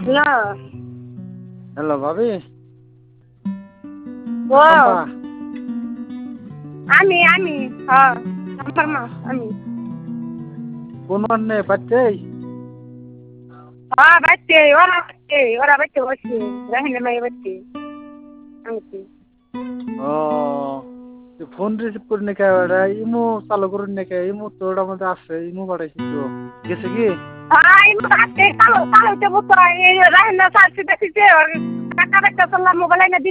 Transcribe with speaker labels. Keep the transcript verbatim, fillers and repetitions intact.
Speaker 1: hello
Speaker 2: hello ভাবি
Speaker 1: ও
Speaker 2: শম্পা
Speaker 1: আমি আমি হ্যাঁ আমার মা আমি
Speaker 2: কোন মানে বাচ্চাই
Speaker 1: হ্যাঁ বাচ্চে ওরা বাচ্চে ওরা বাচ্চে বসছে রাহিনা মাই বাচ্চে আমি
Speaker 2: ও ফোন রিসিভ করে নাকি ওটা ইমো চালু করুন নাকি ইমো তো ওটার মধ্যে আছে ইমো পাঠাইছি তো গেছে কি
Speaker 1: হ্যাঁ ইমো আছে কালো কালো তে বুতো এই রাহিনা সাথে দেখতে ওর কাকা কাকা মোবাইল না